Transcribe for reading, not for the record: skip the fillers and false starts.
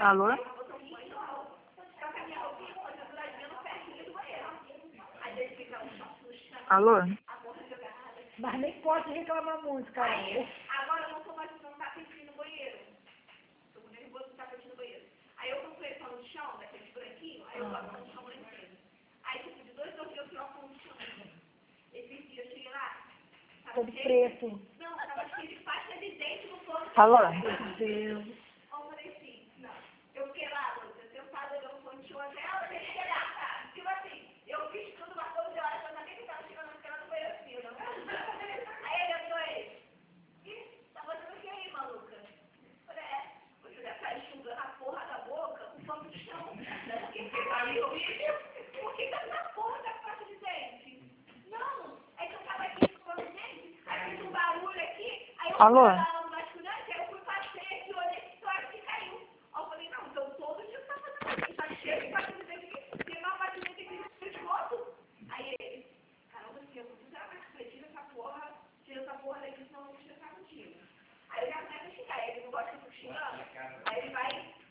Alô? Alô? Mas nem pode reclamar muito, cara. Agora eu não tô mais usando tapetinho no banheiro. Tô com nervoso com tapetinho no banheiro. Aí eu comprei pano de chão, daquele branquinho, aí eu boto pano de chão lá em cima. Aí tipo, de 2 dias eu troco pano de chão. Esses dias eu cheguei lá, Todo preto. não, tava cheio de pasta de dente no pano. Alô? Meu Deus. Eu falei assim, não. Eu fiquei lá, Lúcia, sentada olhando o pano de chão até ela ter que chegar, tá? Tipo assim, eu fiz tudo umas 12 horas, eu sabia que tava chegando na cama do banheiro assim, não. Aí ele entrou aí. Tá fazendo o que aí, maluca? Eu falei, você deve estar enxugando a porra da boca com pano de chão. Por que você tá ali horrível? Por que tá na porra da pasta de dente? Não, é que eu tava aqui escovando os dentes, aí fez um barulho aqui, aí eu Alô? fui lá no vasculhante, aí eu fui passei aqui, olhei que história que caiu. Aí eu falei, não, então todo dia você tá fazendo isso, tá cheio de pasta de dente aqui, tem uma pasta de dente aqui no esgoto. Aí ele, caramba, filha, você será que tira essa porra daqui, senão eu vou estressar contigo. Aí eu já